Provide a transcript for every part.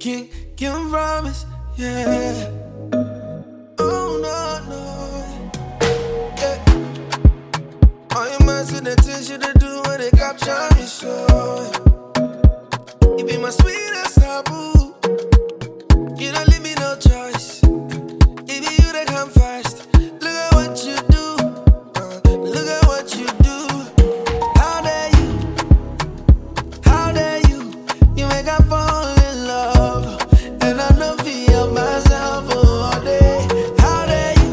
Can't promise, yeah. Oh no, no. Yeah. All your minds and the things you do when they capture me, so you be my sweetest taboo. You don't leave me no choice. If you that come first, look at what you do. Look at what you do. How dare you? How dare you? You make I fall in love, and I know feel myself all day. How dare you?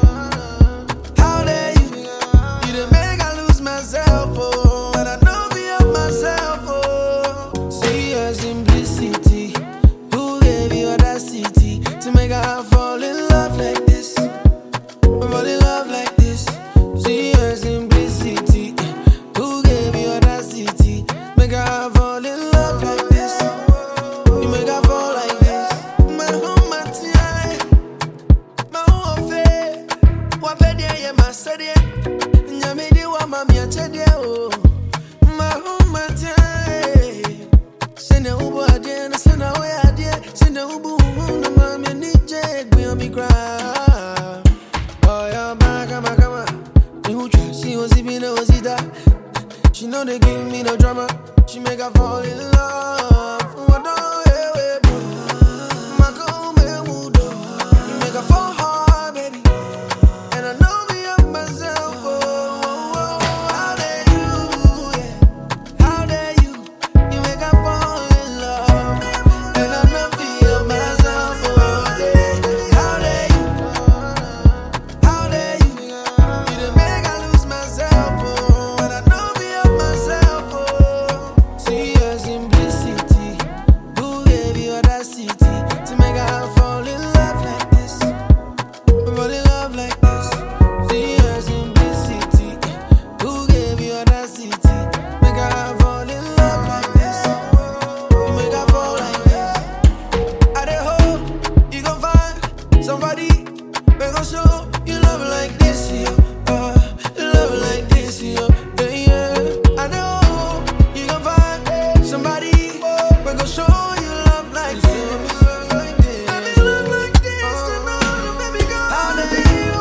How dare you? You done make I lose myself, oh, and I know feel myself, oh. See your simplicity. Who gave you audacity to make I fall in love like this? Fall in love like this. See your simplicity. Who gave you audacity? Make I fall in love like this. You make I fall like this. My home, my tie, my home affair. What bed yeah, my study. Nyamidi wa mami achede oh. My home, my tie. Send a ubo adie, na send a way adie. Send a ubo na mami nije gbe on me cry. Oh yeah, come on. She was even no zita. She know they give me no drama. She make her fall in love. What the hell, baby? My girl, me mood. You make her fall hard, baby. And I know me up myself. Oh, how dare you? Yeah. How dare you? You make her fall in love. And I know feel myself. Oh, yeah. How dare you? How dare you? You done make I lose myself. Oh, and I know me up myself. Oh, see your simplicity. Who gave you audacity to make I fall in love like this? Fall in love like this. See your simplicity. Who gave you audacity? Make I fall in love like this. You make I fall like this. I dey hope you gon' find somebody we gon' show you love like this, yo. Love like this, yo. Yeah. I dey hope you gon' find somebody we gon' show you love like this. Baby, love like this, baby girl. How dare you?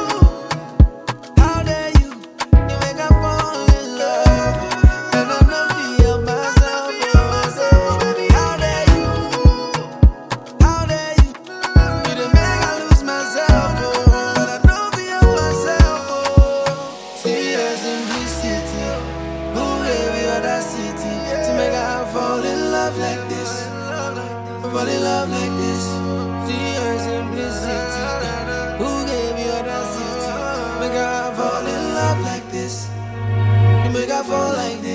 How dare you? You make I fall in love, and I know feel myself. Baby, how dare you? How dare you? You done make I lose myself, oh, and I know feel myself, oh. See your simplicity. Who gave you audacity to make I fall in love like this? Fall in love like this. See your simplicity. Who gave you audacity? Make I fall in love like this. You make I fall like this.